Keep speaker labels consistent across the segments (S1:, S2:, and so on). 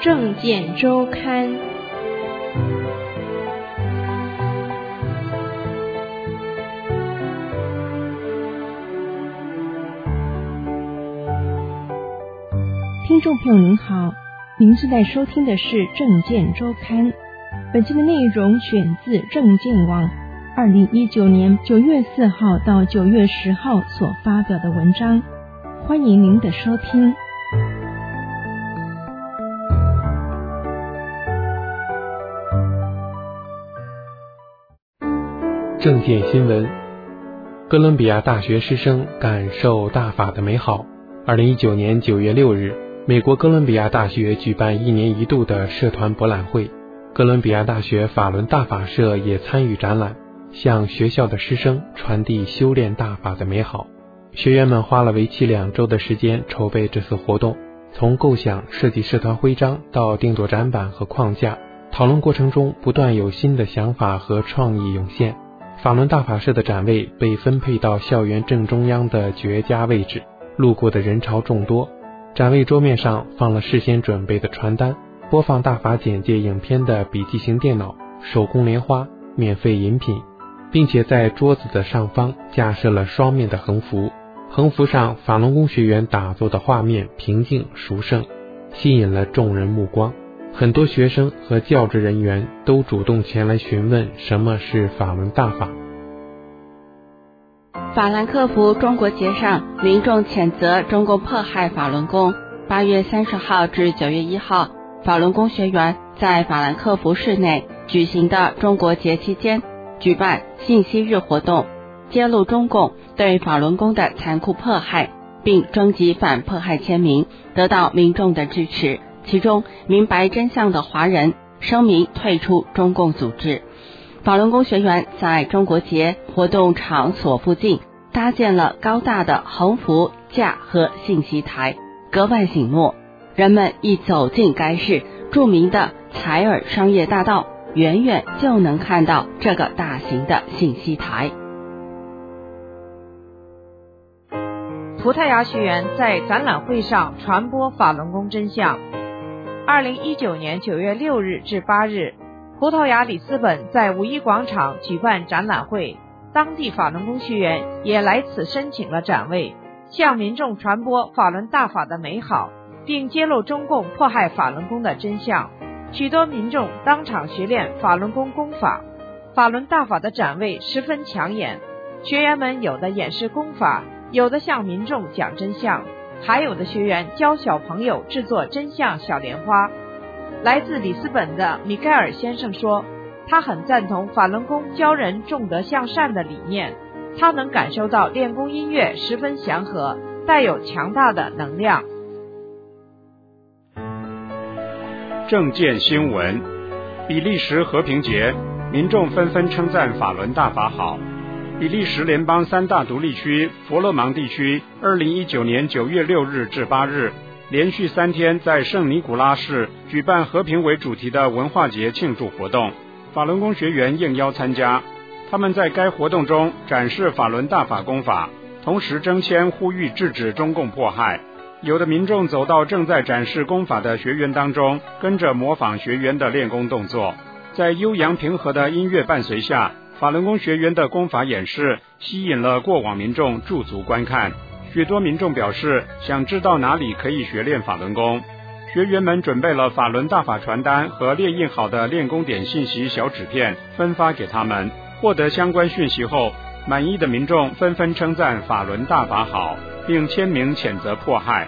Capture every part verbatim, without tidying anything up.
S1: 政见周刊。听众朋友您好，您现在收听的是政见周刊，本期的内容选自政见网二零一九年九月四号到九月十号所发表的文章，欢迎您的收听。
S2: 政见新闻：哥伦比亚大学师生感受大法的美好。二零一九年九月六日，美国哥伦比亚大学举办一年一度的社团博览会，哥伦比亚大学法轮大法社也参与展览，向学校的师生传递修炼大法的美好。学员们花了为期两周的时间筹备这次活动，从构想、设计社团徽章到定做展板和框架，讨论过程中不断有新的想法和创意涌现。法轮大法社的展位被分配到校园正中央的绝佳位置，路过的人潮众多。展位桌面上放了事先准备的传单、播放大法简介影片的笔记型电脑、手工莲花、免费饮品，并且在桌子的上方架设了双面的横幅，横幅上法轮功学员打坐的画面平静殊胜，吸引了众人目光。很多学生和教职人员都主动前来询问什么是法轮大法。
S3: 法兰克福中国节上，民众谴责中共迫害法轮功。八月三十号至九月一号，法轮功学员在法兰克福市内举行的中国节期间举办信息日活动，揭露中共对法轮功的残酷迫害，并征集反迫害签名，得到民众的支持。其中明白真相的华人声明退出中共组织。法轮功学员在中国节活动场所附近搭建了高大的横幅架和信息台，格外醒目。人们一走进该市著名的采耳商业大道，远远就能看到这个大型的信息台。
S4: 葡萄牙学员在展览会上传播法轮功真相。二零一九年九月六日至八日，葡萄牙里斯本在五一广场举办展览会，当地法轮功学员也来此申请了展位，向民众传播法轮大法的美好，并揭露中共迫害法轮功的真相。许多民众当场学练法轮功功法。法轮大法的展位十分抢眼，学员们有的演示功法，有的向民众讲真相，还有的学员教小朋友制作真相小莲花。来自里斯本的米盖尔先生说，他很赞同法轮功教人重德向善的理念，他能感受到练功音乐十分祥和，带有强大的能量。
S5: 政见新闻：比利时和平节，民众纷纷称赞法轮大法好。比利时联邦三大独立区佛勒芒地区二零一九年九月六日至八日连续三天在圣尼古拉市举办和平为主题的文化节庆祝活动，法轮功学员应邀参加。他们在该活动中展示法轮大法功法，同时征签呼吁制止中共迫害。有的民众走到正在展示功法的学员当中，跟着模仿学员的练功动作，在悠扬平和的音乐伴随下，法轮功学员的功法演示吸引了过往民众驻足观看。许多民众表示想知道哪里可以学练法轮功。学员们准备了法轮大法传单和列印好的练功点信息小纸片，分发给他们。获得相关讯息后，满意的民众纷纷称赞法轮大法好，并签名谴责迫害。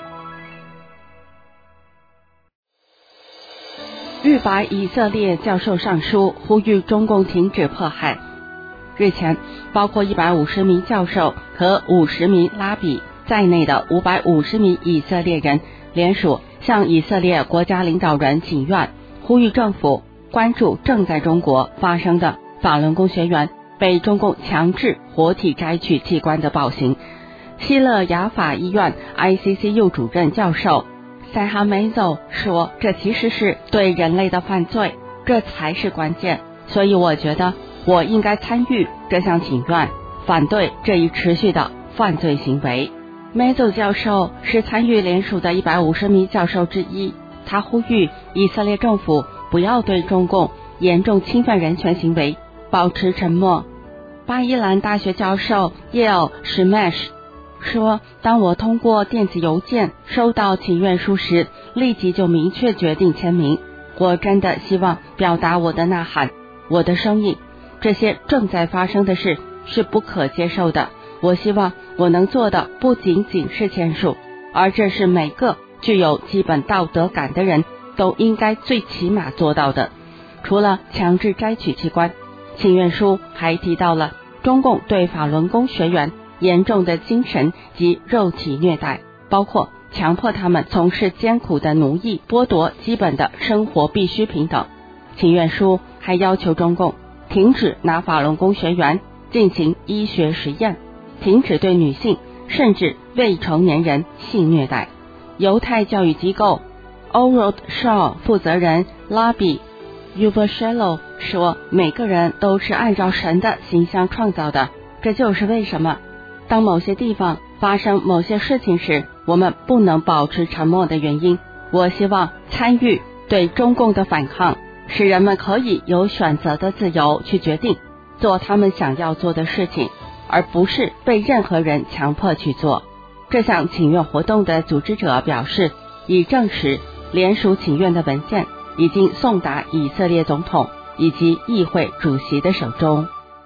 S3: 日法以色列教授上书呼吁中共停止迫害。日前，包括一百五十名教授和五十名拉比在内的五百五十名以色列人联署向以色列国家领导人请愿，呼吁政府关注正在中国发生的法轮功学员被中共强制活体摘去器官的暴行。希勒雅法医院 I C C U 主任教授塞哈梅走说，这其实是对人类的犯罪，这才是关键。所以我觉得我应该参与这项请愿，反对这一持续的犯罪行为。梅走教授是参与联署的一百五十名教授之一， 他呼吁以色列政府不要对中共严重侵犯人权行为保持沉默。巴伊兰大学教授耶尔史迈什说，当我通过电子邮件收到请愿书时，立即就明确决定签名。我真的希望表达我的呐喊，我的声音。这些正在发生的事是不可接受的。我希望我能做的不仅仅是签署，而这是每个具有基本道德感的人都应该最起码做到的。除了强制摘取器官，请愿书还提到了中共对法轮功学员严重的精神及肉体虐待，包括强迫他们从事艰苦的奴役，剥夺基本的生活必需品等。请愿书还要求中共停止拿法轮功学员进行医学实验，停止对女性甚至未成年人性虐待。犹太教育机构 Orod Shaw 负责人拉比 Ubershelo 说，每个人都是按照神的形象创造的，这就是为什么当某些地方发生某些事情时，我们不能保持沉默的原因。我希望参与对中共的反抗，使人们可以有选择的自由去决定做他们想要做的事情，而不是被任何人强迫去做。这项请愿活动的组织者表示，已证实联署请愿的文件已经送达以色列总统以及议会主席的手中。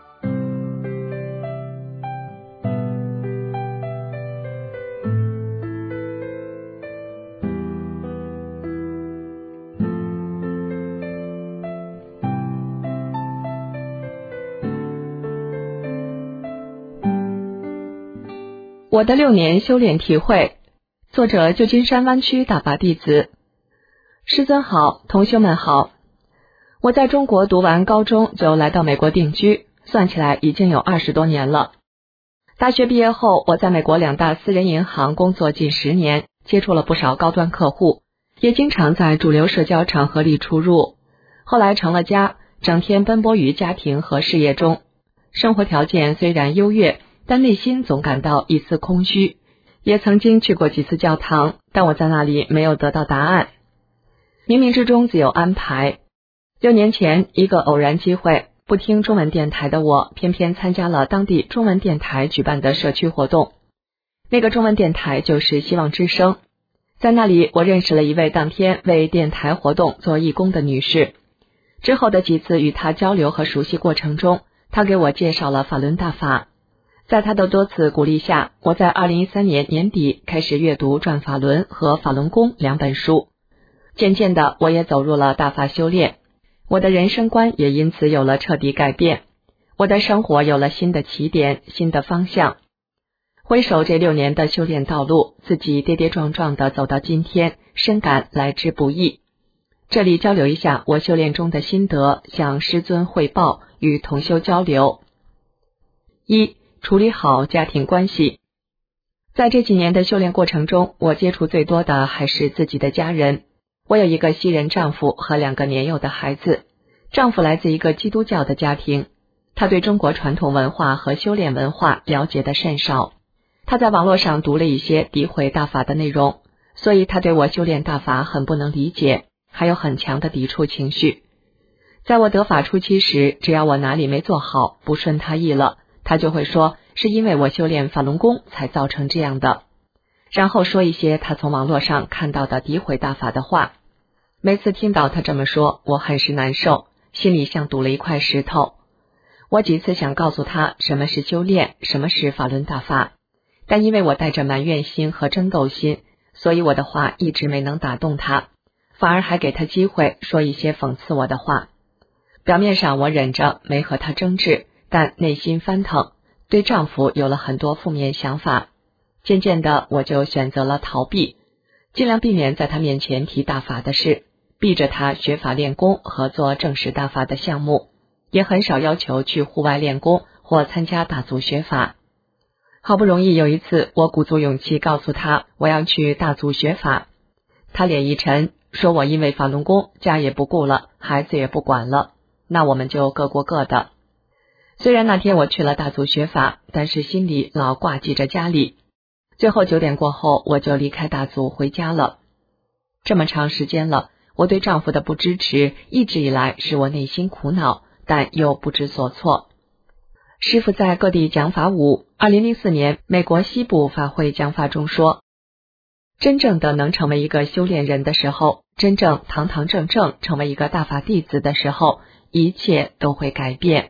S6: 我的六年修炼体会，作者旧金山湾区大法弟子。师尊好，同修们好。我在中国读完高中就来到美国定居，算起来已经有二十多年了。大学毕业后，我在美国两大私人银行工作近十年，接触了不少高端客户，也经常在主流社交场合里出入。后来成了家，整天奔波于家庭和事业中，生活条件虽然优越，但内心总感到一丝空虚。也曾经去过几次教堂，但我在那里没有得到答案。冥冥之中自有安排。六年前，一个偶然机会，不听中文电台的我，偏偏参加了当地中文电台举办的社区活动。那个中文电台就是希望之声。在那里，我认识了一位当天为电台活动做义工的女士。之后的几次与她交流和熟悉过程中，她给我介绍了法轮大法。在他的多次鼓励下，我在二零一三年年底开始阅读《转法轮》和《法轮功》两本书。渐渐的，我也走入了大法修炼，我的人生观也因此有了彻底改变，我的生活有了新的起点，新的方向。回首这六年的修炼道路，自己跌跌撞撞的走到今天，深感来之不易。这里交流一下我修炼中的心得，向师尊汇报，与同修交流。一、处理好家庭关系。在这几年的修炼过程中，我接触最多的还是自己的家人。我有一个西人丈夫和两个年幼的孩子。丈夫来自一个基督教的家庭，他对中国传统文化和修炼文化了解的甚少。他在网络上读了一些诋毁大法的内容，所以他对我修炼大法很不能理解，还有很强的抵触情绪。在我得法初期时，只要我哪里没做好，不顺他意了，他就会说是因为我修炼法轮功才造成这样的，然后说一些他从网络上看到的诋毁大法的话。每次听到他这么说，我很是难受，心里像堵了一块石头。我几次想告诉他什么是修炼，什么是法轮大法，但因为我带着埋怨心和争斗心，所以我的话一直没能打动他，反而还给他机会说一些讽刺我的话。表面上我忍着没和他争执，但内心翻腾，对丈夫有了很多负面想法。渐渐的，我就选择了逃避，尽量避免在他面前提大法的事，避着他学法练功和做正式大法的项目，也很少要求去户外练功或参加大组学法。好不容易有一次，我鼓足勇气告诉他我要去大组学法，他脸一沉，说我因为法轮功家也不顾了，孩子也不管了，那我们就各过各的。虽然那天我去了大组学法，但是心里老挂记着家里。最后九点过后，我就离开大组回家了。 这么长时间了，我对丈夫的不支持一直以来使我内心苦恼，但又不知所措。师父在各地讲法五，二零零四年美国西部法会讲法中说，真正的能成为一个修炼人的时候，真正堂堂正正成为一个大法弟子的时候，一切都会改变。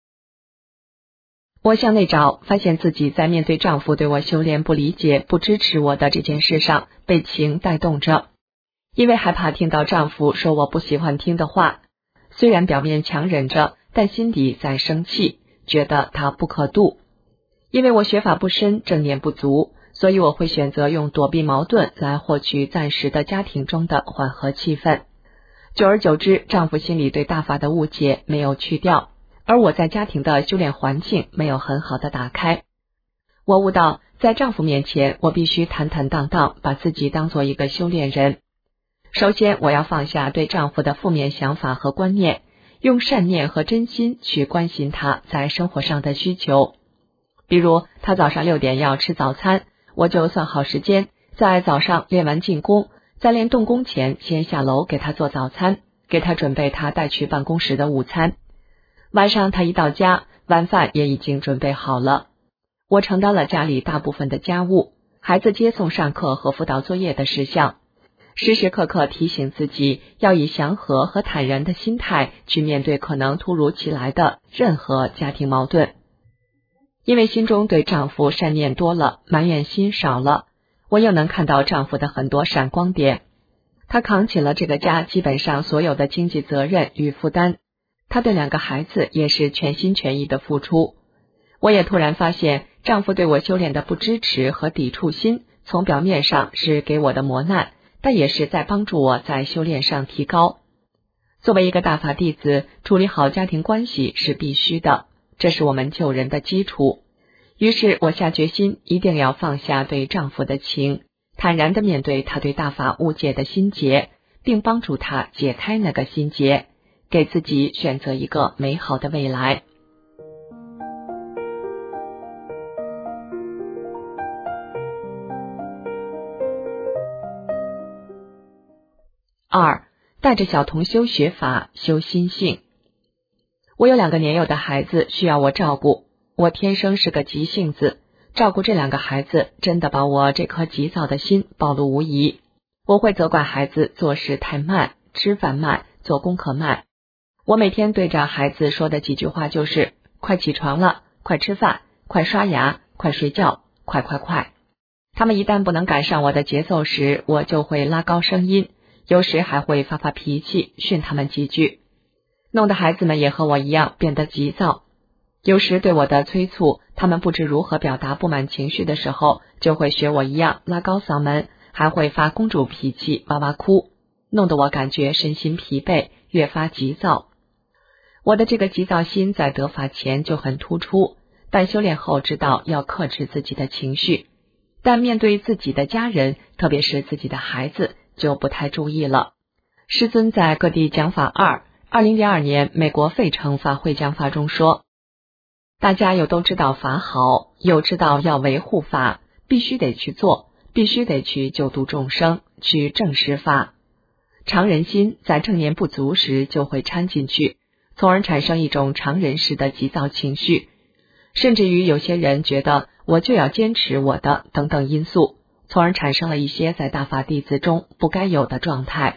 S6: 我向内找，发现自己在面对丈夫对我修炼不理解、不支持我的这件事上被情带动着。因为害怕听到丈夫说我不喜欢听的话，虽然表面强忍着，但心底在生气，觉得他不可度。因为我学法不深，正念不足，所以我会选择用躲避矛盾来获取暂时的家庭中的缓和气氛。久而久之，丈夫心里对大法的误解没有去掉，而我在家庭的修炼环境没有很好的打开。我悟到，在丈夫面前，我必须坦坦荡荡，把自己当做一个修炼人。首先，我要放下对丈夫的负面想法和观念，用善念和真心去关心他在生活上的需求。比如，他早上六点要吃早餐，我就算好时间，在早上练完静功，在练动功前先下楼给他做早餐，给他准备他带去办公室的午餐。晚上他一到家，晚饭也已经准备好了。我承担了家里大部分的家务，孩子接送上课和辅导作业的事项，时时刻刻提醒自己要以祥和和坦然的心态去面对可能突如其来的任何家庭矛盾。因为心中对丈夫善念多了，埋怨心少了，我又能看到丈夫的很多闪光点。他扛起了这个家基本上所有的经济责任与负担，他对两个孩子也是全心全意的付出。我也突然发现，丈夫对我修炼的不支持和抵触心，从表面上是给我的磨难，但也是在帮助我在修炼上提高。作为一个大法弟子，处理好家庭关系是必须的，这是我们救人的基础。于是我下决心，一定要放下对丈夫的情，坦然地面对他对大法误解的心结，并帮助他解开那个心结，给自己选择一个美好的未来。二，带着小同修学法，修心性。我有两个年幼的孩子需要我照顾，我天生是个急性子，照顾这两个孩子真的把我这颗急躁的心暴露无遗。我会责怪孩子做事太慢，吃饭慢，做功课慢。我每天对着孩子说的几句话就是快起床了，快吃饭，快刷牙，快睡觉，快快快。他们一旦不能赶上我的节奏时，我就会拉高声音，有时还会发发脾气，训他们几句，弄得孩子们也和我一样变得急躁。有时对我的催促，他们不知如何表达不满情绪的时候，就会学我一样拉高嗓门，还会发公主脾气，哇哇哭，弄得我感觉身心疲惫，越发急躁。我的这个急躁心在得法前就很突出，但修炼后知道要克制自己的情绪，但面对自己的家人，特别是自己的孩子，就不太注意了。师尊在各地讲法二，二零零二年美国费城法会讲法中说，大家又都知道法好，又知道要维护法，必须得去做，必须得去救度众生，去证实法。常人心在正念不足时就会掺进去，从而产生一种常人式的急躁情绪，甚至于有些人觉得我就要坚持我的等等因素，从而产生了一些在大法弟子中不该有的状态。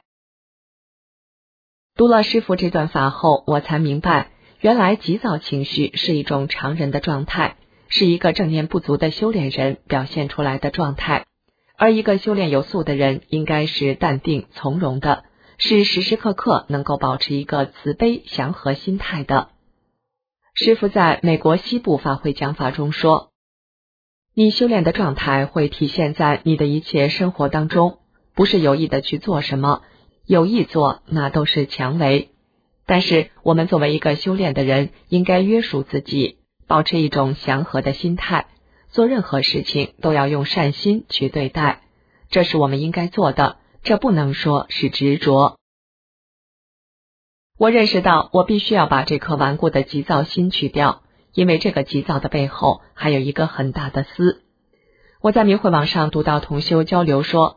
S6: 读了师父这段法后，我才明白，原来急躁情绪是一种常人的状态，是一个正念不足的修炼人表现出来的状态，而一个修炼有素的人应该是淡定从容的，是时时刻刻能够保持一个慈悲祥和心态的。师父在美国西部法会讲法中说，你修炼的状态会体现在你的一切生活当中，不是有意的去做什么，有意做那都是强为。但是我们作为一个修炼的人，应该约束自己，保持一种祥和的心态，做任何事情都要用善心去对待，这是我们应该做的，这不能说是执着。我认识到我必须要把这颗顽固的急躁心去掉，因为这个急躁的背后还有一个很大的私。我在明慧网上读到同修交流说，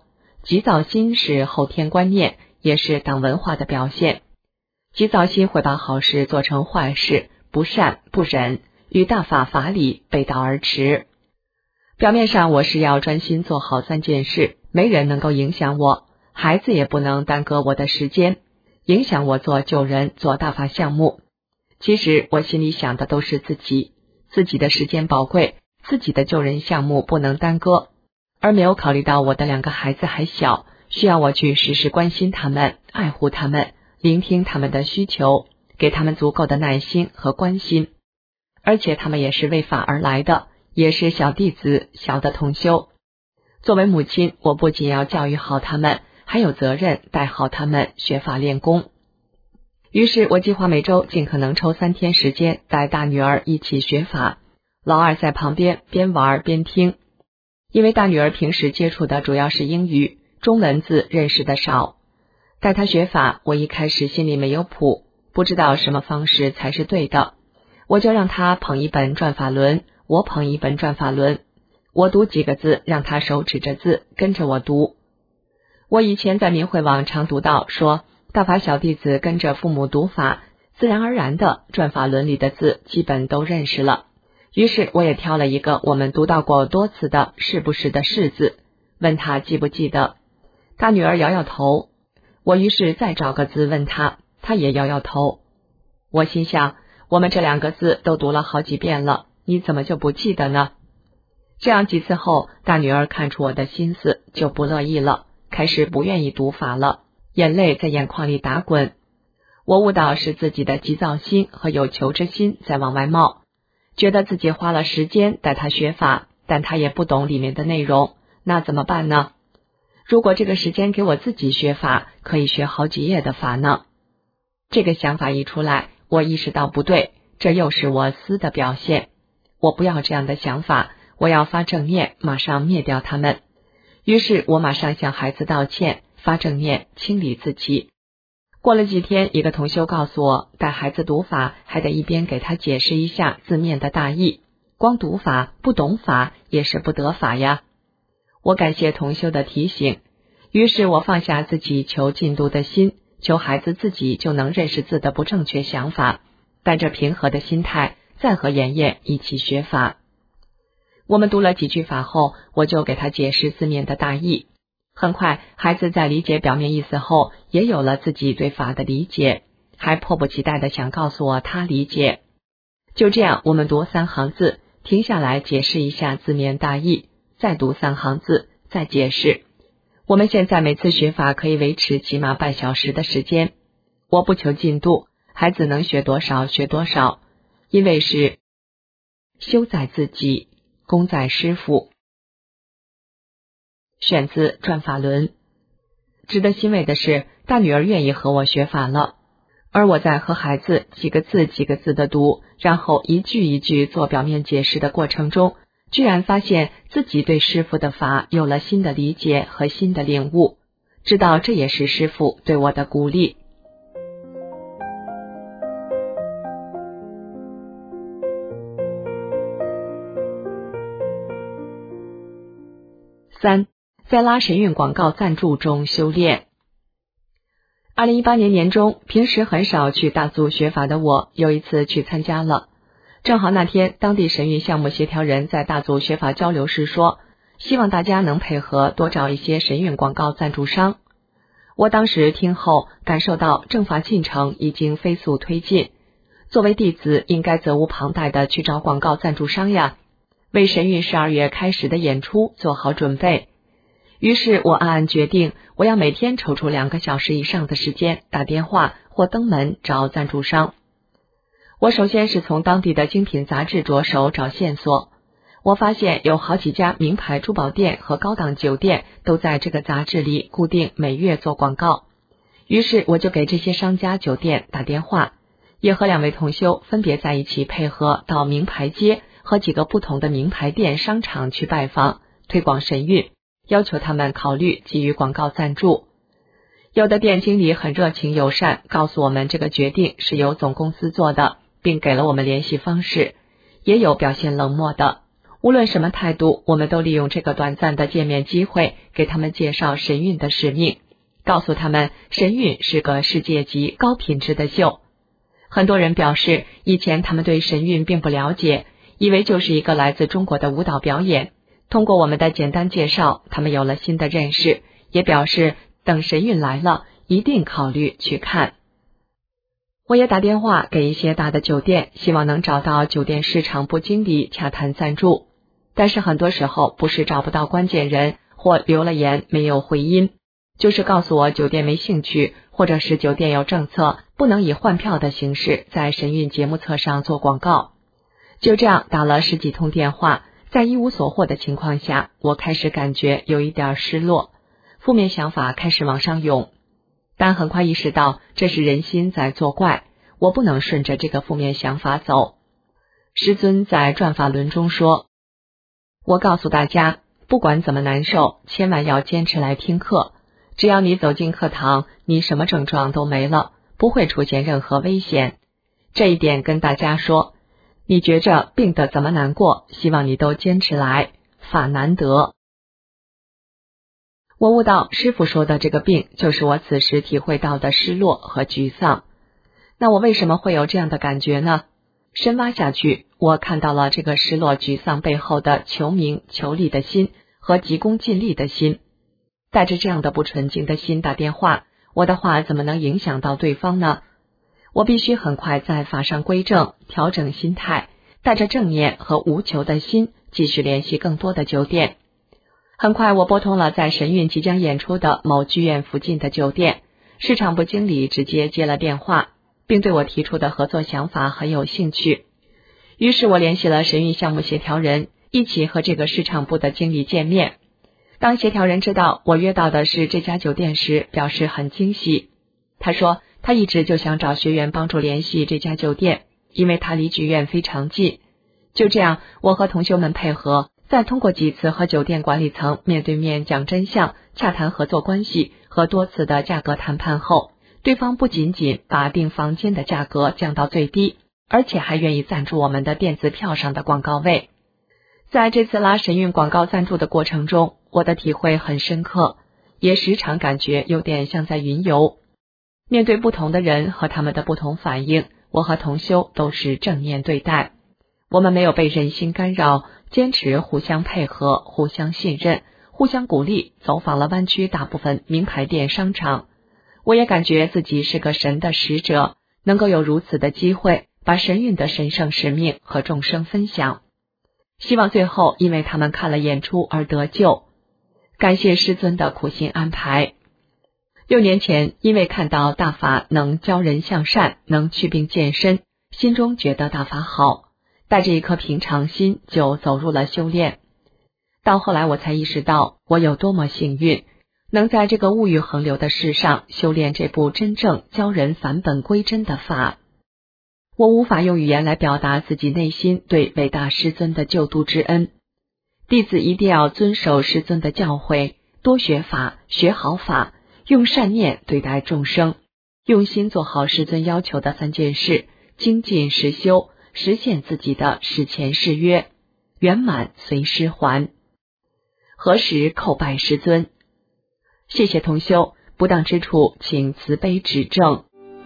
S6: 急躁心是后天观念，也是党文化的表现。急躁心会把好事做成坏事，不善不忍，与大法法理背道而驰。表面上我是要专心做好三件事，没人能够影响我，孩子也不能耽搁我的时间，影响我做救人、做大法项目。其实我心里想的都是自己，自己的时间宝贵，自己的救人项目不能耽搁，而没有考虑到我的两个孩子还小，需要我去时时关心他们，爱护他们，聆听他们的需求，给他们足够的耐心和关心。而且他们也是为法而来的，也是小弟子，小的同修。作为母亲，我不仅要教育好他们，还有责任带好他们学法练功。于是我计划每周尽可能抽三天时间带大女儿一起学法，老二在旁边边玩边听。因为大女儿平时接触的主要是英语，中文字认识的少。带她学法，我一开始心里没有谱，不知道什么方式才是对的，我就让她捧一本转法轮，我捧一本转法轮，我读几个字，让她手指着字跟着我读。我以前在明慧网常读到说，大法小弟子跟着父母读法，自然而然的转法轮里的字基本都认识了。于是我也挑了一个我们读到过多次的是不是的是字，问他记不记得。大女儿摇摇头，我于是再找个字问他，他也摇摇头。我心想，我们这两个字都读了好几遍了，你怎么就不记得呢？这样几次后，大女儿看出我的心思，就不乐意了，开始不愿意读法了，眼泪在眼眶里打滚。我悟到是自己的急躁心和有求之心在往外冒，觉得自己花了时间带他学法，但他也不懂里面的内容，那怎么办呢？如果这个时间给我自己学法，可以学好几页的法呢。这个想法一出来，我意识到不对，这又是我私的表现。我不要这样的想法，我要发正念，马上灭掉他们。于是我马上向孩子道歉，发正念，清理自己。过了几天，一个同修告诉我，带孩子读法还得一边给他解释一下字面的大意，光读法不懂法也是不得法呀。我感谢同修的提醒，于是我放下自己求进度的心，求孩子自己就能认识字的不正确想法，带着平和的心态再和妍妍一起学法。我们读了几句法后，我就给他解释字面的大意。很快，孩子在理解表面意思后，也有了自己对法的理解，还迫不及待地想告诉我他理解。就这样，我们读三行字，停下来解释一下字面大意，再读三行字，再解释。我们现在每次学法可以维持起码半小时的时间。我不求进度，孩子能学多少学多少，因为是修在自己，功在师父。选自转法轮。值得欣慰的是，大女儿愿意和我学法了，而我在和孩子几个字几个字的读，然后一句一句做表面解释的过程中，居然发现自己对师父的法有了新的理解和新的领悟，知道这也是师父对我的鼓励。三，在拉神韵广告赞助中修炼。二零一八年年中，平时很少去大足学法的我，有一次去参加了。正好那天，当地神韵项目协调人在大足学法交流时说，希望大家能配合多找一些神韵广告赞助商。我当时听后，感受到正法进程已经飞速推进，作为弟子应该责无旁贷的去找广告赞助商呀，为神韵十二月开始的演出做好准备。于是我暗暗决定，我要每天抽出两个小时以上的时间打电话或登门找赞助商。我首先是从当地的精品杂志着手找线索，我发现有好几家名牌珠宝店和高档酒店都在这个杂志里固定每月做广告。于是我就给这些商家酒店打电话，也和两位同修分别在一起配合到名牌街和几个不同的名牌店商场去拜访，推广神韵，要求他们考虑给予广告赞助。有的店经理很热情友善，告诉我们这个决定是由总公司做的，并给了我们联系方式，也有表现冷漠的。 无论什么态度，我们都利用这个短暂的见面机会，给他们介绍神韵的使命，告诉他们神韵是个世界级高品质的秀。很多人表示，以前他们对神韵并不了解，以为就是一个来自中国的舞蹈表演。通过我们的简单介绍，他们有了新的认识，也表示等神韵来了，一定考虑去看。我也打电话给一些大的酒店，希望能找到酒店市场部经理洽谈赞助，但是很多时候不是找不到关键人，或留了言没有回音，就是告诉我酒店没兴趣，或者是酒店有政策，不能以换票的形式在神韵节目册上做广告。就这样打了十几通电话，在一无所获的情况下，我开始感觉有一点失落，负面想法开始往上涌。但很快意识到这是人心在作怪，我不能顺着这个负面想法走。师尊在转法轮中说，我告诉大家，不管怎么难受，千万要坚持来听课。只要你走进课堂，你什么症状都没了，不会出现任何危险。这一点跟大家说，你觉着病得怎么难过，希望你都坚持来，法难得。我悟到师父说的这个病，就是我此时体会到的失落和沮丧。那我为什么会有这样的感觉呢？深挖下去，我看到了这个失落沮丧背后的求名求利的心和急功近利的心。带着这样的不纯净的心打电话，我的话怎么能影响到对方呢？我必须很快在法上归正，调整心态，带着正念和无求的心，继续联系更多的酒店。很快我拨通了在神韵即将演出的某剧院附近的酒店，市场部经理直接接了电话，并对我提出的合作想法很有兴趣。于是我联系了神韵项目协调人，一起和这个市场部的经理见面。当协调人知道我约到的是这家酒店时，表示很惊喜。他说他一直就想找学员帮助联系这家酒店，因为他离剧院非常近。就这样，我和同修们配合，再通过几次和酒店管理层面对面讲真相，洽谈合作关系和多次的价格谈判后，对方不仅仅把订房间的价格降到最低，而且还愿意赞助我们的电子票上的广告位。在这次拉神韵广告赞助的过程中，我的体会很深刻，也时常感觉有点像在云游。面对不同的人和他们的不同反应，我和同修都是正面对待。我们没有被人心干扰，坚持互相配合，互相信任，互相鼓励，走访了湾区大部分名牌店商场。我也感觉自己是个神的使者，能够有如此的机会，把神韵的神圣使命和众生分享。希望最后因为他们看了演出而得救。感谢师尊的苦心安排。六年前，因为看到大法能教人向善，能祛病健身，心中觉得大法好，带着一颗平常心就走入了修炼。到后来我才意识到我有多么幸运，能在这个物欲横流的世上修炼这部真正教人返本归真的法。我无法用语言来表达自己内心对伟大师尊的救度之恩。弟子一定要遵守师尊的教诲，多学法，学好法，用善念对待众生，用心做好师尊要求的三件事，精进实修，实现自己的誓前誓约，圆满随师还。何时叩拜师尊？谢谢同修，不当之处请慈悲指正。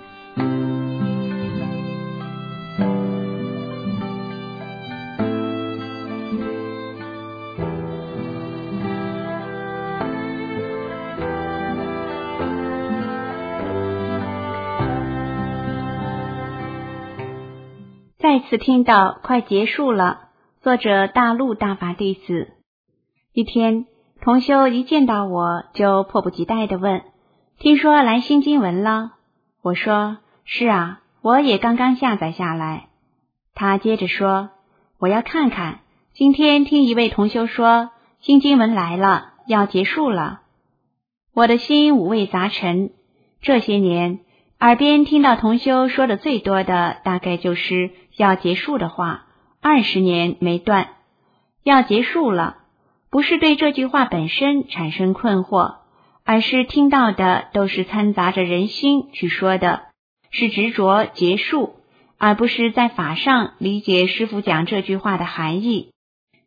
S7: 再次听到快结束了，作者大陆大法弟子。一天，同修一见到我就迫不及待地问，听说来新经文了？我说是啊，我也刚刚下载下来。他接着说，我要看看，今天听一位同修说新经文来了，要结束了。我的心五味杂陈，这些年耳边听到同修说的最多的大概就是要结束的话，二十年没断。要结束了，不是对这句话本身产生困惑，而是听到的都是掺杂着人心去说的，是执着结束，而不是在法上理解师父讲这句话的含义。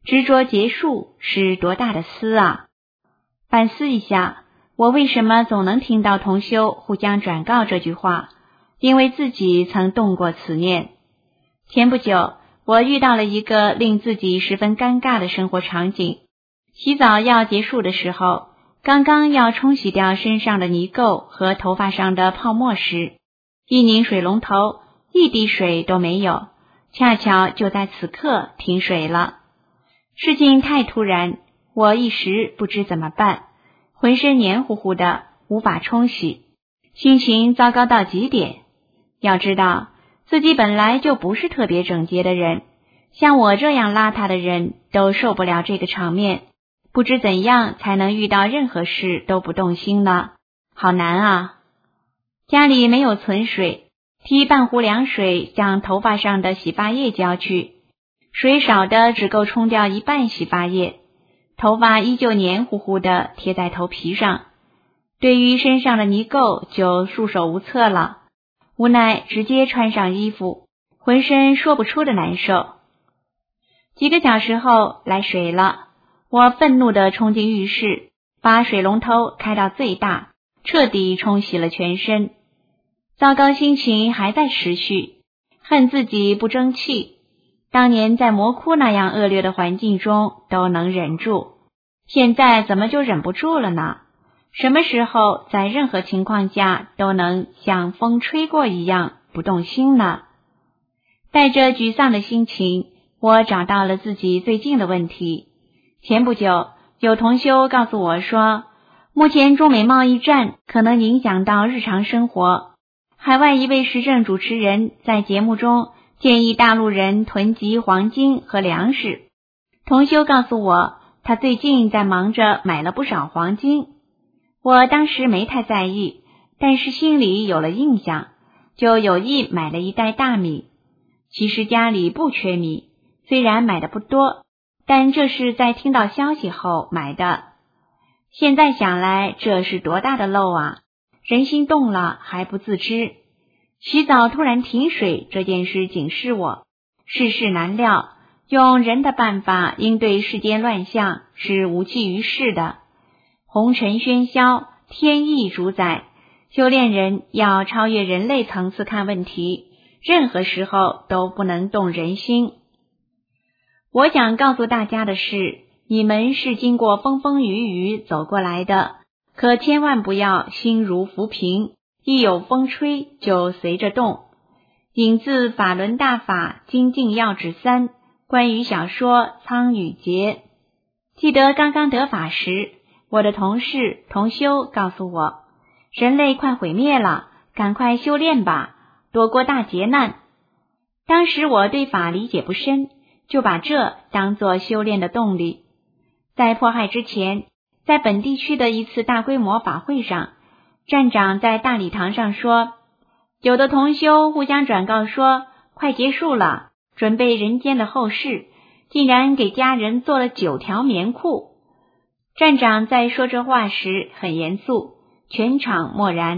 S7: 执着结束是多大的私啊！反思一下，我为什么总能听到同修互相转告这句话？因为自己曾动过此念。前不久，我遇到了一个令自己十分尴尬的生活场景。洗澡要结束的时候，刚刚要冲洗掉身上的泥垢和头发上的泡沫时，一拧水龙头，一滴水都没有，恰巧就在此刻停水了。事情太突然，我一时不知怎么办，浑身黏糊糊的，无法冲洗，心情糟糕到极点。要知道，自己本来就不是特别整洁的人，像我这样邋遢的人都受不了这个场面，不知怎样才能遇到任何事都不动心呢？好难啊！家里没有存水，提半壶凉水将头发上的洗发液浇去，水少的只够冲掉一半洗发液，头发依旧黏糊糊的贴在头皮上，对于身上的泥垢就束手无策了，无奈直接穿上衣服，浑身说不出的难受。几个小时后来水了，我愤怒地冲进浴室，把水龙头开到最大，彻底冲洗了全身。糟糕心情还在持续，恨自己不争气，当年在魔窟那样恶劣的环境中都能忍住，现在怎么就忍不住了呢？什么时候在任何情况下都能像风吹过一样不动心呢？带着沮丧的心情，我找到了自己最近的问题。前不久，有同修告诉我说，目前中美贸易战可能影响到日常生活。海外一位时政主持人在节目中建议大陆人囤积黄金和粮食。同修告诉我，他最近在忙着买了不少黄金。我当时没太在意，但是心里有了印象，就有意买了一袋大米。其实家里不缺米，虽然买的不多，但这是在听到消息后买的。现在想来，这是多大的漏啊！人心动了还不自知。洗澡突然停水这件事警示我，世事难料，用人的办法应对世间乱象是无济于事的。红尘喧嚣，天意主宰，修炼人要超越人类层次看问题，任何时候都不能动人心。我想告诉大家的是，你们是经过风风雨雨走过来的，可千万不要心如浮萍，一有风吹就随着动。引自法轮大法精进要旨三，关于小说苍雨劫。记得刚刚得法时，我的同事同修告诉我，人类快毁灭了，赶快修炼吧，躲过大劫难。当时我对法理解不深，就把这当作修炼的动力。在迫害之前，在本地区的一次大规模法会上，站长在大礼堂上说，有的同修互相转告说快结束了，准备人间的后事，竟然给家人做了九条棉裤。站长在说这话时很严肃，全场默然。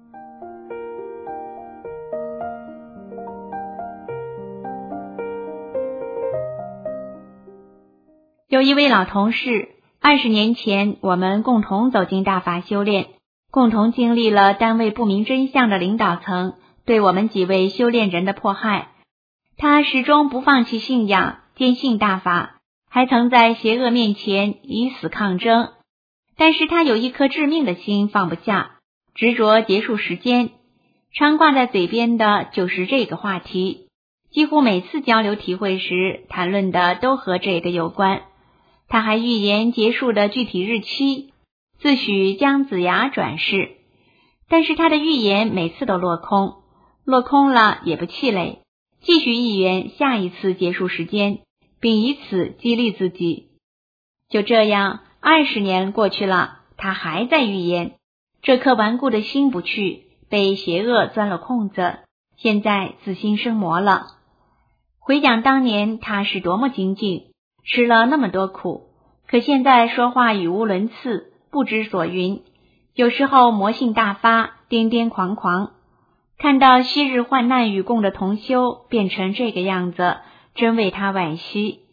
S7: 有一位老同事，二十年前我们共同走进大法修炼，共同经历了单位不明真相的领导层对我们几位修炼人的迫害。他始终不放弃信仰，坚信大法，还曾在邪恶面前以死抗争。但是他有一颗致命的心放不下，执着结束时间。常挂在嘴边的就是这个话题，几乎每次交流体会时谈论的都和这个有关。他还预言结束的具体日期，自诩姜子牙转世。但是他的预言每次都落空，落空了也不气馁，继续预言下一次结束时间，并以此激励自己。就这样，二十年过去了，他还在预言。这颗顽固的心不去，被邪恶钻了空子，现在自心生魔了。回想当年他是多么精进，吃了那么多苦，可现在说话语无伦次，不知所云，有时候魔性大发，癫癫狂狂。看到昔日患难与共的同修变成这个样子，真为他惋惜。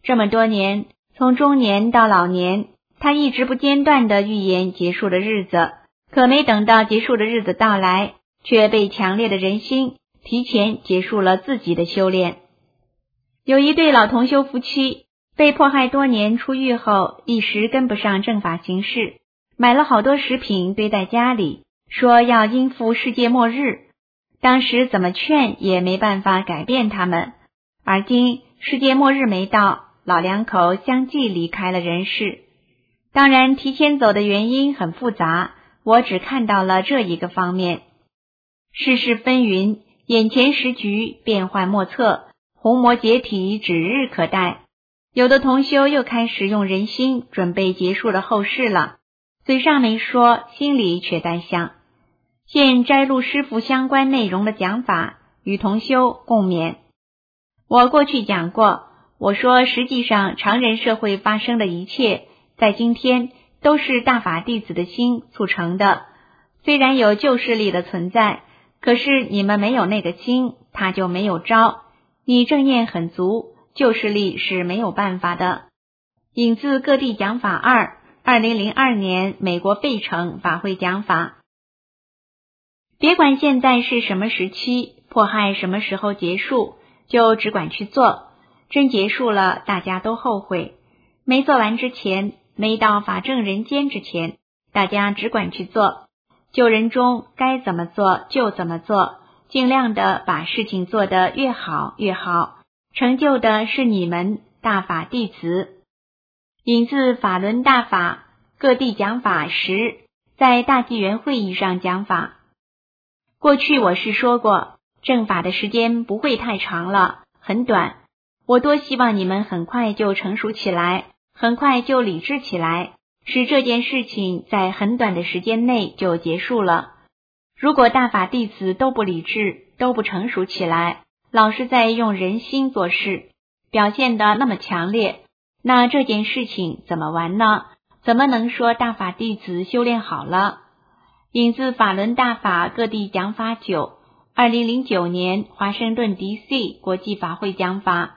S7: 这么多年，从中年到老年，他一直不间断地预言结束的日子，可没等到结束的日子到来，却被强烈的人心提前结束了自己的修炼。有一对老同修夫妻，被迫害多年出狱后，一时跟不上正法行事，买了好多食品堆在家里，说要应付世界末日。当时怎么劝也没办法改变他们，而今世界末日没到，老两口相继离开了人世。当然提前走的原因很复杂，我只看到了这一个方面。世事纷纭，眼前时局变幻莫测，虹魔解体指日可待。有的同修又开始用人心准备结束了后事了，嘴上没说，心里却在想。现摘录师父相关内容的讲法，与同修共勉。我过去讲过，我说实际上常人社会发生的一切，在今天都是大法弟子的心促成的。虽然有旧势力的存在，可是你们没有那个心，他就没有招。你正念很足，旧势力是没有办法的。引自各地讲法二，二零零二年美国费城法会讲法。别管现在是什么时期，迫害什么时候结束，就只管去做。真结束了，大家都后悔。没做完之前，没到法正人间之前，大家只管去做。救人中该怎么做就怎么做，尽量的把事情做得越好越好，成就的是你们大法弟子。引自法轮大法各地讲法十，在大纪元会议上讲法。过去我是说过，正法的时间不会太长了，很短。我多希望你们很快就成熟起来，很快就理智起来，使这件事情在很短的时间内就结束了。如果大法弟子都不理智，都不成熟起来，老是在用人心做事，表现得那么强烈，那这件事情怎么完呢？怎么能说大法弟子修炼好了？引自法轮大法各地讲法九，二零零九年华盛顿 D C 国际法会讲法。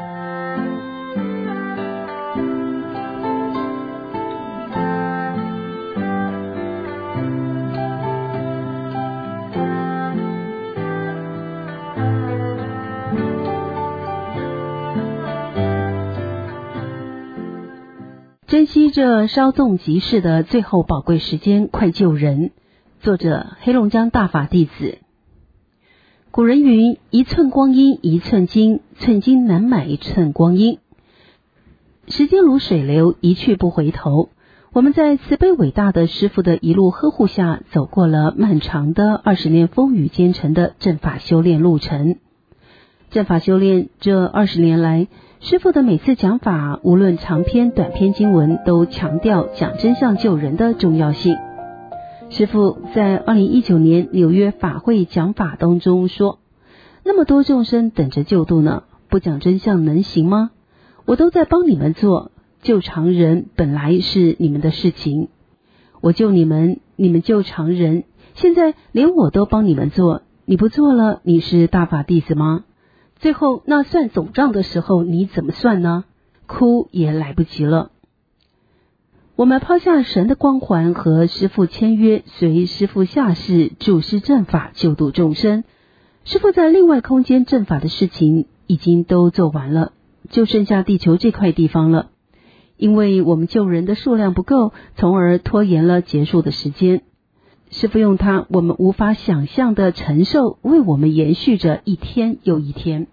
S8: 珍惜这稍纵即逝的最后宝贵时间，快救人。作者黑龙江大法弟子。古人云：一寸光阴一寸金，寸金难买一寸光阴。时间如水流，一去不回头。我们在慈悲伟大的师父的一路呵护下，走过了漫长的二十年风雨兼程的正法修炼路程。正法修炼这二十年来，师父的每次讲法，无论长篇短篇经文，都强调讲真相救人的重要性。师父在二零一九年纽约法会讲法当中说，那么多众生等着救度呢，不讲真相能行吗？我都在帮你们做，救常人本来是你们的事情，我救你们，你们救常人，现在连我都帮你们做，你不做了，你是大法弟子吗？最后那算总账的时候，你怎么算呢？哭也来不及了。我们抛下神的光环，和师父签约，随师父下世注释正法，救度众生。师父在另外空间正法的事情已经都做完了，就剩下地球这块地方了。因为我们救人的数量不够，从而拖延了结束的时间。师父用他我们无法想象的承受，为我们延续着一天又一天。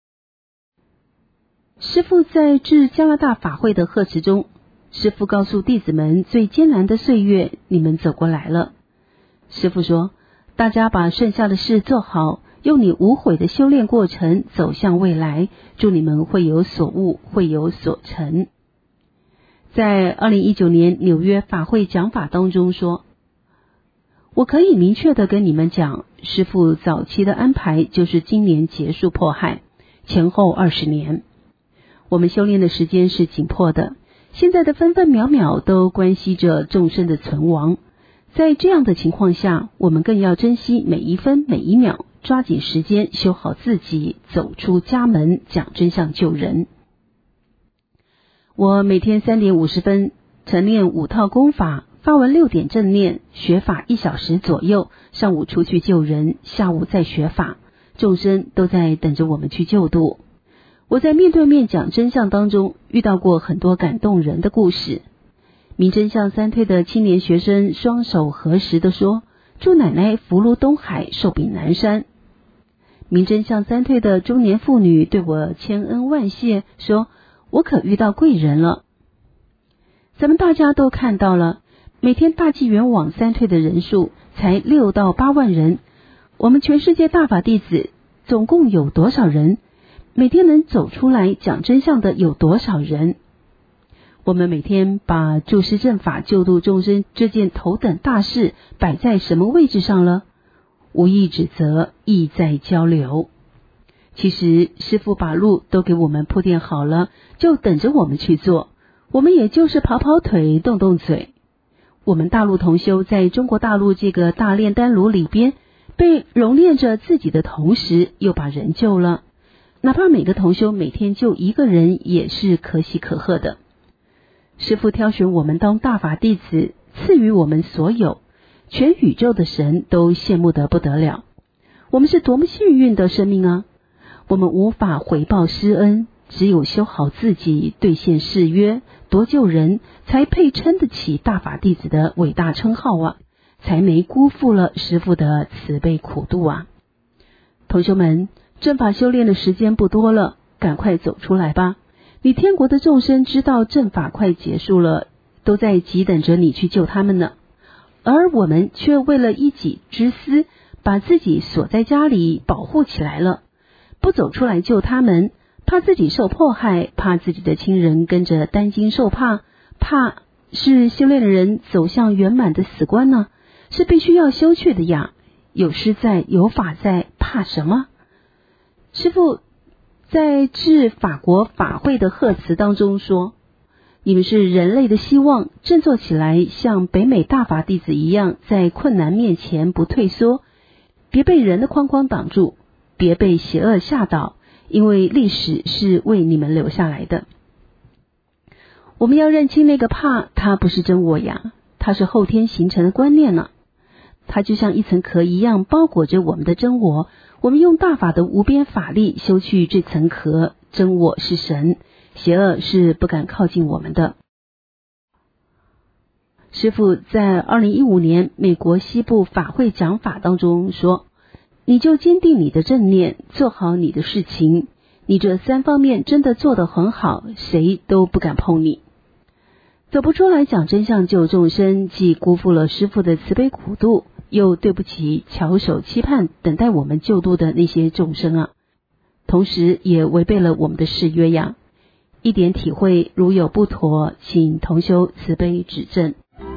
S8: 师父在致加拿大法会的贺词中，师父告诉弟子们，最艰难的岁月你们走过来了。师父说，大家把剩下的事做好，用你无悔的修炼过程走向未来，祝你们会有所悟，会有所成。在二零一九年纽约法会讲法当中说，我可以明确的跟你们讲，师父早期的安排就是今年结束迫害，前后二十年。我们修炼的时间是紧迫的，现在的分分秒秒都关系着众生的存亡。在这样的情况下，我们更要珍惜每一分每一秒，抓紧时间修好自己，走出家门，讲真相救人。 我每天三点五十分晨练五套功法，发完六点正念，学法一小时左右，上午出去救人，下午再学法，众生都在等着我们去救度。我在面对面讲真相当中遇到过很多感动人的故事。明真相三推的青年学生双手合十地说，祝奶奶福如东海，寿比南山。明真相三推的中年妇女对我千恩万谢，说我可遇到贵人了。咱们大家都看到了，每天大纪元网三推的人数才六到八万人，我们全世界大法弟子总共有多少人？每天能走出来讲真相的有多少人？我们每天把注释正法救度众生这件头等大事摆在什么位置上了？无意指责，意在交流。其实师父把路都给我们铺垫好了，就等着我们去做，我们也就是跑跑腿，动动嘴。我们大陆同修在中国大陆这个大炼丹炉里边被熔炼着自己的同时，又把人救了。哪怕每个同修每天救一个人，也是可喜可贺的。师父挑选我们当大法弟子，赐予我们所有，全宇宙的神都羡慕得不得了。我们是多么幸运的生命啊！我们无法回报师恩，只有修好自己，兑现誓约，多救人，才配称得起大法弟子的伟大称号啊！才没辜负了师父的慈悲苦度啊！同修们，正法修炼的时间不多了，赶快走出来吧！你天国的众生知道正法快结束了，都在急等着你去救他们呢。而我们却为了一己之私，把自己锁在家里保护起来了，不走出来救他们，怕自己受迫害，怕自己的亲人跟着担惊受怕，怕是修炼的人走向圆满的死关呢？是必须要修去的呀！有师在，有法在，怕什么？师父在致法国法会的贺词当中说，你们是人类的希望，振作起来，像北美大法弟子一样，在困难面前不退缩，别被人的框框挡住，别被邪恶吓倒，因为历史是为你们留下来的。我们要认清那个怕，它不是真我呀，它是后天形成的观念呢、啊。它就像一层壳一样包裹着我们的真我，我们用大法的无边法力修去这层壳，真我是神，邪恶是不敢靠近我们的。师父在二零一五年美国西部法会讲法当中说，你就坚定你的正念，做好你的事情，你这三方面真的做得很好，谁都不敢碰你。走不出来讲真相救众生，既辜负了师父的慈悲苦度，又对不起翘首期盼等待我们救度的那些众生啊，同时也违背了我们的誓约呀。一点体会如有不妥，请同修慈悲指正。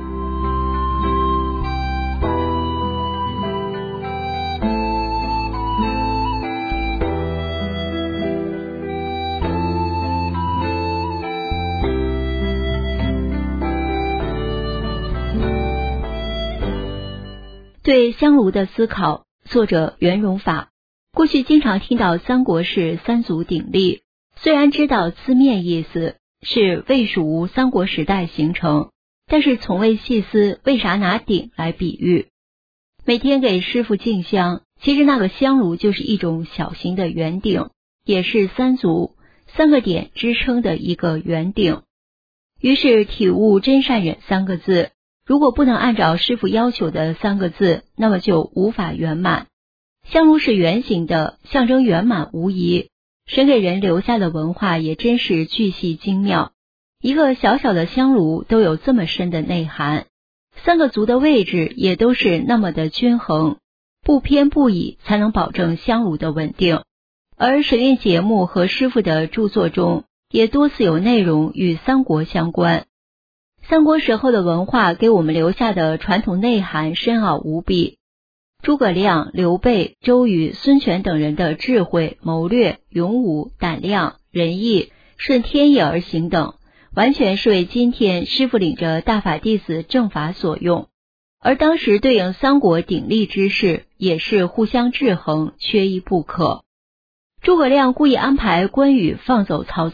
S9: 对香炉的思考，作者袁荣法。过去经常听到三国是三足鼎立，虽然知道字面意思是魏蜀吴三国时代形成，但是从未细思为啥拿鼎来比喻。每天给师父敬香，其实那个香炉就是一种小型的圆鼎，也是三足三个点支撑的一个圆鼎。于是体悟真善忍三个字，如果不能按照师父要求的三个字，那么就无法圆满。香炉是圆形的，象征圆满无疑。神给人留下的文化也真是巨细精妙，一个小小的香炉都有这么深的内涵。三个足的位置也都是那么的均衡，不偏不倚，才能保证香炉的稳定。而水运节目和师父的著作中，也多次有内容与三国相关。三国时候的文化给我们留下的传统内涵深奥无比，诸葛亮、刘备、周瑜、孙权等人的智慧、谋略、勇武、胆量、仁义、顺天意而行等，完全是为今天师父领着大法弟子正法所用。而当时对应三国鼎立之势，也是互相制衡，缺一不可。诸葛亮故意安排关羽放走曹操，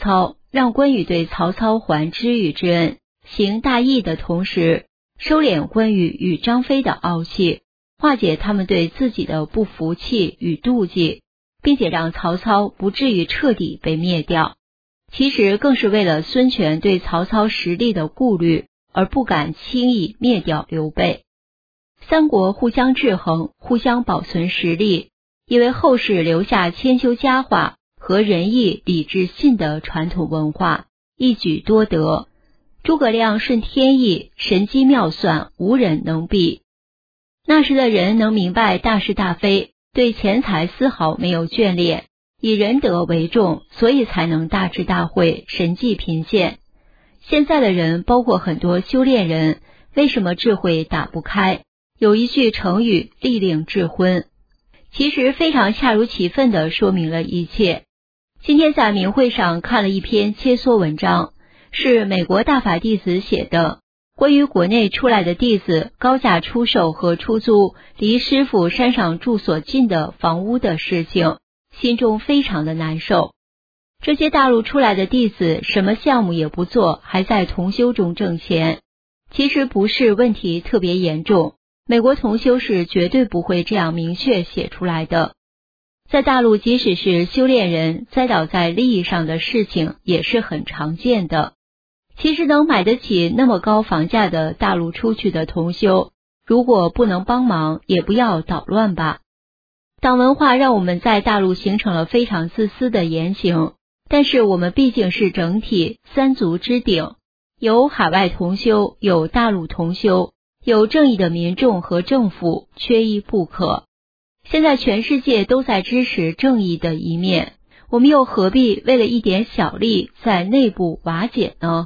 S9: 让关羽对曹操还知遇之恩，行大义的同时，收敛关羽与张飞的傲气，化解他们对自己的不服气与妒忌，并且让曹操不至于彻底被灭掉。其实更是为了孙权对曹操实力的顾虑，而不敢轻易灭掉刘备。三国互相制衡，互相保存实力，也为后世留下千秋佳话和仁义礼智信的传统文化，一举多得。诸葛亮顺天意，神机妙算，无人能比。那时的人能明白大是大非，对钱财丝毫没有眷恋，以仁德为重，所以才能大智大慧，神迹频现。现在的人，包括很多修炼人，为什么智慧打不开？有一句成语“利令智昏”，其实非常恰如其分地说明了一切。今天在明会上看了一篇切磋文章，是美国大法弟子写的，关于国内出来的弟子高价出售和出租离师父山上住所近的房屋的事情，心中非常的难受。这些大陆出来的弟子什么项目也不做，还在同修中挣钱，其实不是问题特别严重，美国同修是绝对不会这样明确写出来的。在大陆，即使是修炼人，栽倒在利益上的事情也是很常见的。其实能买得起那么高房价的大陆出去的同修，如果不能帮忙，也不要捣乱吧。党文化让我们在大陆形成了非常自私的言行，但是我们毕竟是整体，三足之顶，有海外同修，有大陆同修，有正义的民众和政府，缺一不可。现在全世界都在支持正义的一面，我们又何必为了一点小利在内部瓦解呢？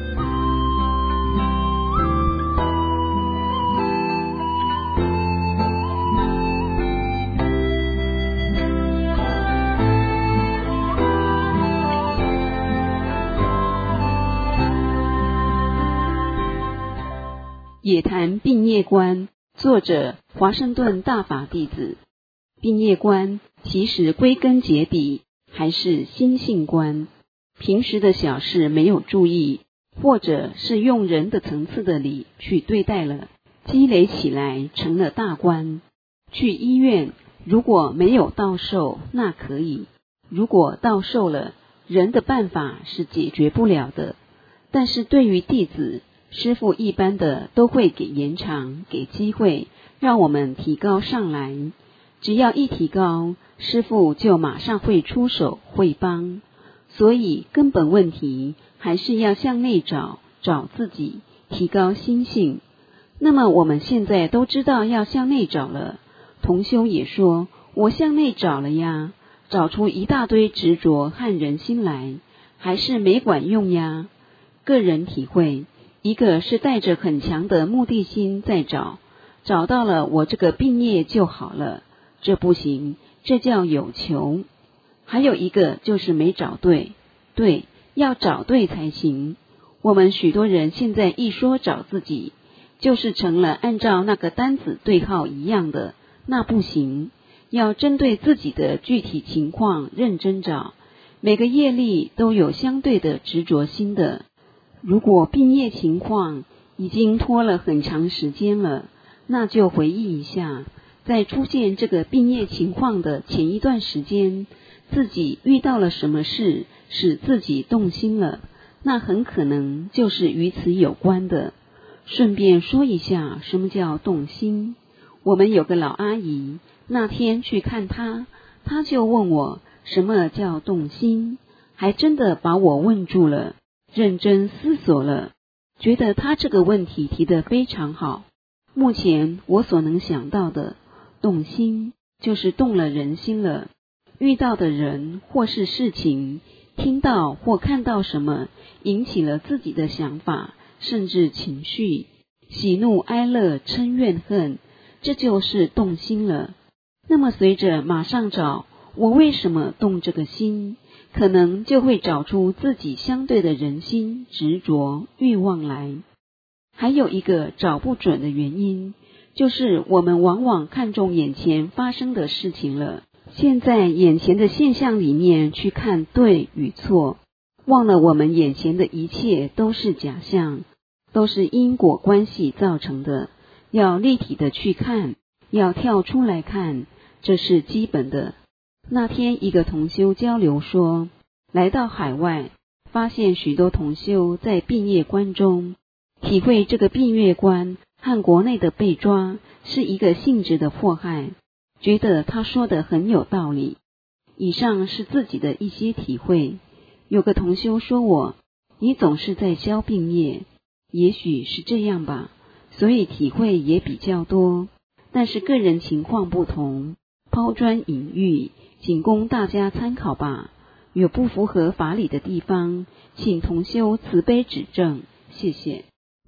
S10: 野谈并业观，作者华盛顿大法弟子。并业观其实归根结底还是心性观，平时的小事没有注意，或者是用人的层次的理去对待了，积累起来成了大观。去医院如果没有到寿那可以，如果到寿了，人的办法是解决不了的，但是对于弟子师父一般的都会给延长，给机会，让我们提高上来。只要一提高，师父就马上会出手，会帮。所以根本问题还是要向内找，找自己，提高心性。那么我们现在都知道要向内找了，同修也说我向内找了呀，找出一大堆执着和人心来，还是没管用呀。个人体会，一个是带着很强的目的心在找，找到了我这个病业就好了，这不行，这叫有求。还有一个就是没找对，对，要找对才行。我们许多人现在一说找自己，就是成了按照那个单子对号一样的，那不行，要针对自己的具体情况认真找。每个业力都有相对的执着心的。如果病业情况已经拖了很长时间了，那就回忆一下，在出现这个病业情况的前一段时间，自己遇到了什么事使自己动心了，那很可能就是与此有关的。顺便说一下什么叫动心。我们有个老阿姨，那天去看她，她就问我什么叫动心，还真的把我问住了，认真思索了，觉得她这个问题提得非常好。目前我所能想到的，动心就是动了人心了，遇到的人或是事情，听到或看到什么，引起了自己的想法，甚至情绪，喜怒哀乐嗔怨恨，这就是动心了。那么随着马上找我为什么动这个心，可能就会找出自己相对的人心、执着、欲望来。还有一个找不准的原因，就是我们往往看重眼前发生的事情了，现在眼前的现象里面去看对与错， 忘了我们眼前的一切都是假象，都是因果关系造成的，要立体的去看，要跳出来看，这是基本的。那天一个同修交流说，来到海外，发现许多同修在病业观中，体会这个病业观和国内的被抓是一个性质的祸害，觉得他说的很有道理。以上是自己的一些体会。有个同修说我，你总是在消病业，也许是这样吧，所以体会也比较多，但是个人情况不同，抛砖引玉，仅供大家参考吧。有不符合法理的地方，请同修慈悲指正，谢谢。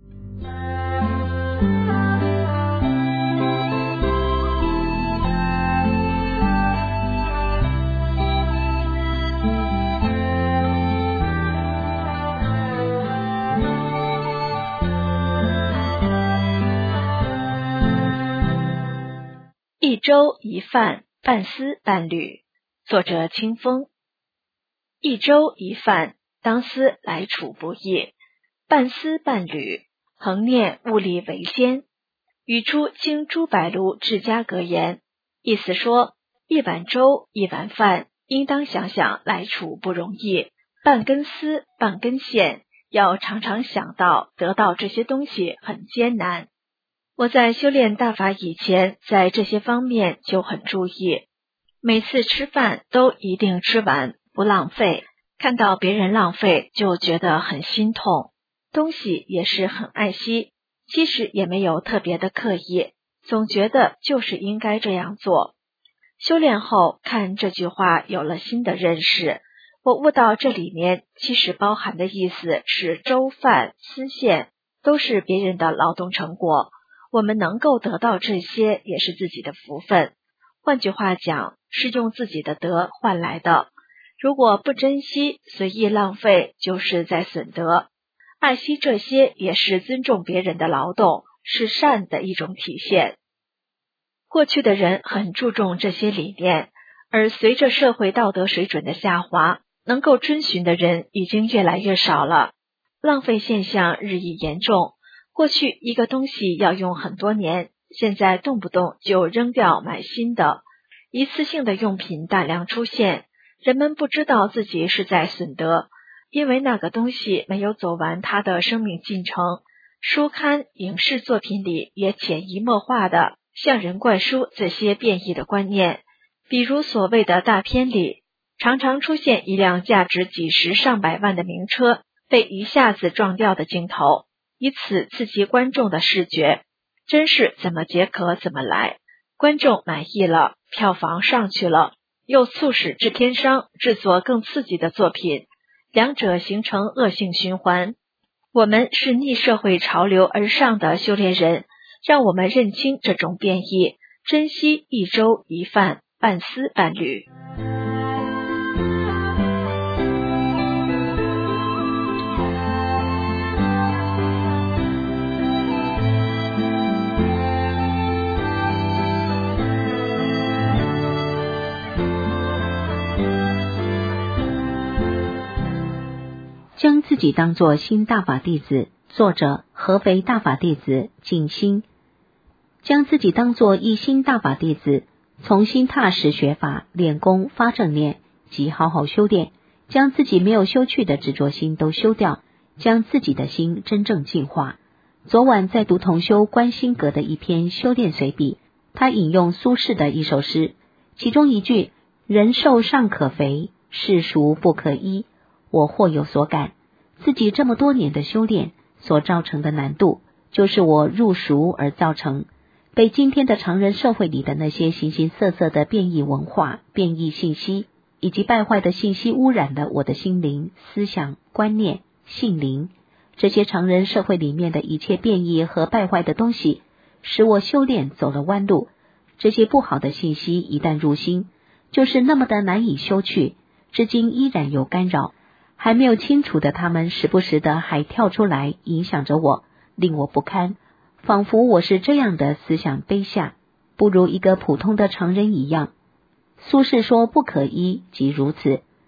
S11: 一粥一饭，半丝半缕。作者清风。一粥一饭，当思来处不易；半丝半缕，恒念物力维艰。语出经诸百庐至家格言，意思说，一碗粥一碗饭，应当想想来处不容易；半根丝半根线，要常常想到得到这些东西很艰难。我在修炼大法以前，在这些方面就很注意，每次吃饭都一定吃完，不浪费。看到别人浪费，就觉得很心痛。东西也是很爱惜，其实也没有特别的刻意，总觉得就是应该这样做。修炼后看这句话有了新的认识，我悟到这里面其实包含的意思是粥饭丝线都是别人的劳动成果，我们能够得到这些也是自己的福分，换句话讲，是用自己的德换来的。如果不珍惜，随意浪费，就是在损德。爱惜这些也是尊重别人的劳动，是善的一种体现。过去的人很注重这些理念，而随着社会道德水准的下滑，能够遵循的人已经越来越少了，浪费现象日益严重。过去一个东西要用很多年，现在动不动就扔掉买新的，一次性的用品大量出现，人们不知道自己是在损德，因为那个东西没有走完它的生命进程。书刊、影视作品里也潜移默化的向人灌输这些变异的观念，比如所谓的大片里，常常出现一辆价值几十上百万的名车被一下子撞掉的镜头，以此刺激观众的视觉，真是怎么解渴怎么来。观众满意了，票房上去了，又促使制片商制作更刺激的作品，两者形成恶性循环。我们是逆社会潮流而上的修炼人，让我们认清这种变异，珍惜一粥一饭，半丝半缕。
S9: 将自己当作新大法弟子，作者合肥大法弟子静心。将自己当作一新大法弟子，从新踏实学法，练功发正念，即好好修炼，将自己没有修去的执着心都修掉，将自己的心真正净化。昨晚在读同修观心阁的一篇修炼随笔，他引用苏轼的一首诗，其中一句人寿尚可肥，世俗不可医。我或有所感，自己这么多年的修炼所造成的难度，就是我入俗而造成，被今天的常人社会里的那些形形色色的变异文化、变异信息以及败坏的信息污染了我的心灵、思想、观念、性灵。这些常人社会里面的一切变异和败坏的东西，使我修炼走了弯路。这些不好的信息一旦入心，就是那么的难以修去，至今依然有干扰。还没有清除的他们时不时的还跳出来影响着我，令我不堪，仿佛我是这样的思想卑下，不如一个普通的常人一样。苏轼说不可医即如此，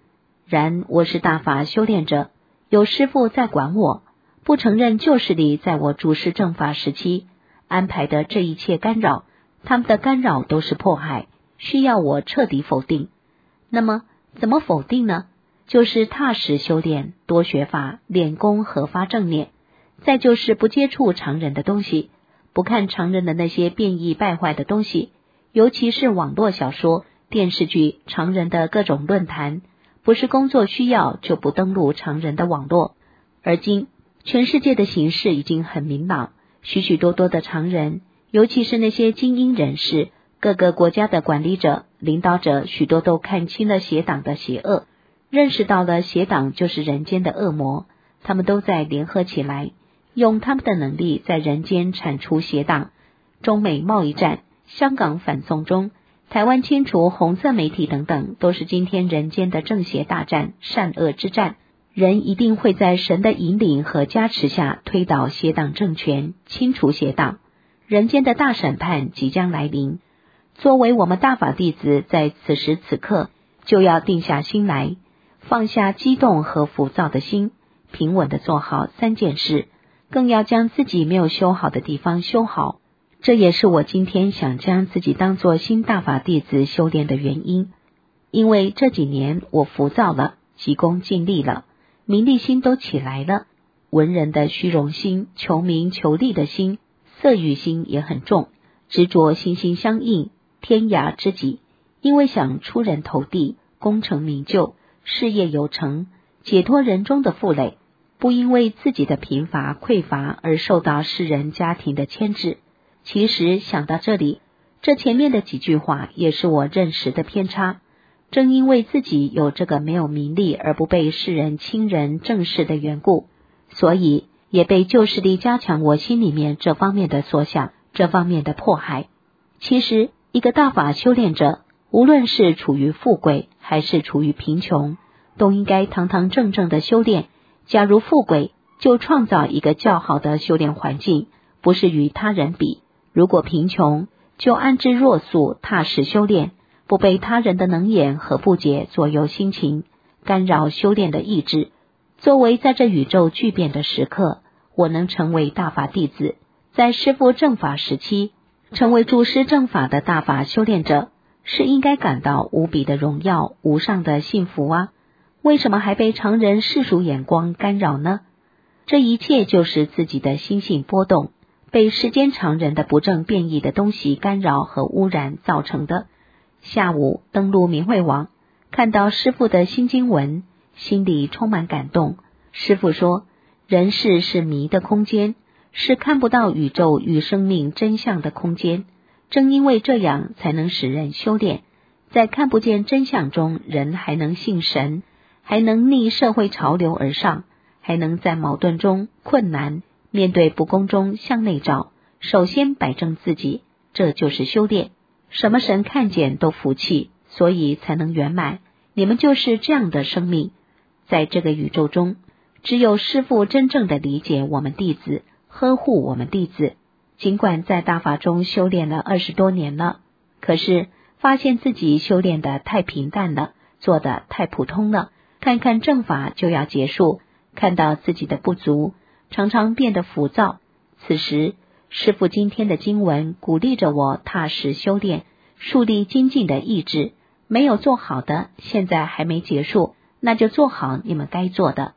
S12: 然我是大法修炼者，有师父在管我，不承认旧势力在我主持正法时期安排的这一切干扰，他们的干扰都是迫害，需要我彻底否定。那么怎么否定呢？就是踏实修炼，多学法，练功和发正念，再就是不接触常人的东西，不看常人的那些变异败坏的东西，尤其是网络小说、电视剧、常人的各种论坛，不是工作需要就不登录常人的网络。而今全世界的形势已经很明朗，许许多多的常人，尤其是那些精英人士，各个国家的管理者、领导者，许多都看清了邪党的邪恶，认识到了邪党就是人间的恶魔，他们都在联合起来，用他们的能力在人间铲除邪党。中美贸易战、香港反送中、台湾清除红色媒体等等，都是今天人间的正邪大战、善恶之战。人一定会在神的引领和加持下推倒邪党政权，清除邪党。人间的大审判即将来临，作为我们大法弟子，在此时此刻就要定下心来，放下激动和浮躁的心，平稳地做好三件事，更要将自己没有修好的地方修好。这也是我今天想将自己当作新大法弟子修炼的原因。因为这几年我浮躁了，急功近利了，名利心都起来了，文人的虚荣心、求名求利的心、色欲心也很重，执着心心相印，天涯知己。因为想出人头地，功成名就，事业有成，解脱人中的负累，不因为自己的贫乏匮乏而受到世人家庭的牵制。其实想到这里，这前面的几句话也是我认识的偏差。正因为自己有这个没有名利而不被世人亲人正视的缘故，所以也被旧势力加强我心里面这方面的所想，这方面的迫害。其实一个大法修炼者，无论是处于富贵还是处于贫穷，都应该堂堂正正的修炼。假如富贵，就创造一个较好的修炼环境，不是与他人比；如果贫穷，就安之若素，踏实修炼，不被他人的能言和不解左右心情，干扰修炼的意志。作为在这宇宙巨变的时刻，我能成为大法弟子，在师父正法时期成为主师正法的大法修炼者，是应该感到无比的荣耀，无上的幸福啊！为什么还被常人世俗眼光干扰呢？这一切就是自己的心性波动，被世间常人的不正变异的东西干扰和污染造成的。下午登录明慧网，看到师父的心经文，心里充满感动。师父说，人世是迷的空间，是看不到宇宙与生命真相的空间。正因为这样，才能使人修炼。在看不见真相中，人还能信神，还能逆社会潮流而上，还能在矛盾中、困难、面对不公中向内找，首先摆正自己，这就是修炼。什么神看见都服气，所以才能圆满。你们就是这样的生命。在这个宇宙中，只有师父真正的理解我们弟子，呵护我们弟子。尽管在大法中修炼了二十多年了，可是发现自己修炼的太平淡了，做的太普通了，看看正法就要结束，看到自己的不足，常常变得浮躁。此时师父今天的经文鼓励着我踏实修炼，树立精进的意志。没有做好的，现在还没结束，那就做好你们该做的。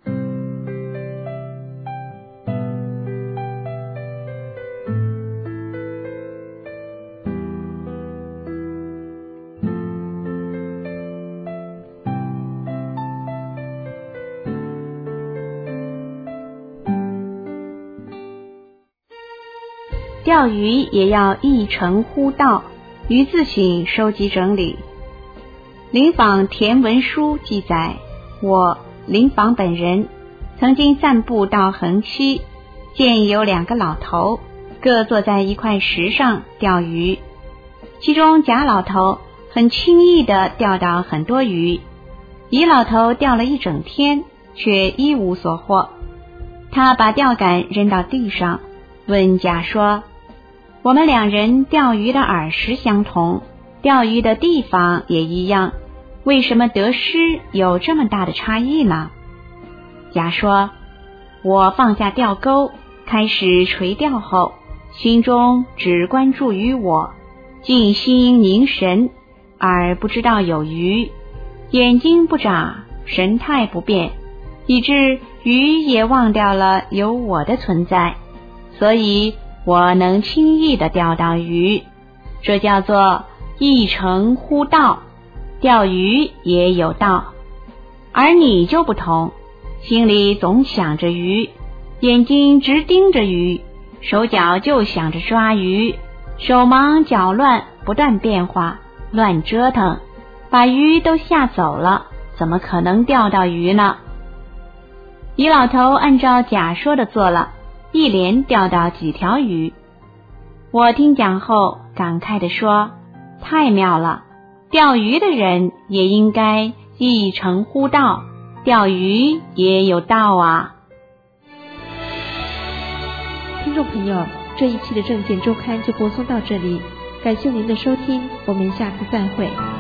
S7: 钓鱼也要一诚呼道，于自省收集整理。林访田文书记载，我林访本人曾经散步到横溪，见有两个老头各坐在一块石上钓鱼，其中甲老头很轻易地钓到很多鱼，乙老头钓了一整天却一无所获。他把钓竿扔到地上，问甲说，我们两人钓鱼的饵食相同，钓鱼的地方也一样， 为什么得失有这么大的差异呢？甲说，我放下钓钩，开始垂钓后，心中只关注于我，静心凝神，而不知道有鱼，眼睛不眨，神态不变，以致鱼也忘掉了有我的存在，所以我能轻易地钓到鱼，这叫做一诚乎道，钓鱼也有道。而你就不同，心里总想着鱼，眼睛直盯着鱼，手脚就想着抓鱼，手忙脚乱，不断变化，乱折腾，把鱼都吓走了，怎么可能钓到鱼呢？乙老头按照甲说的做了，一连钓到几条鱼。我听讲后感慨地说，太妙了，钓鱼的人也应该一诚乎道，钓鱼也有道啊。
S1: 听众朋友，这一期的证件周刊就播送到这里，感谢您的收听，我们下次再会。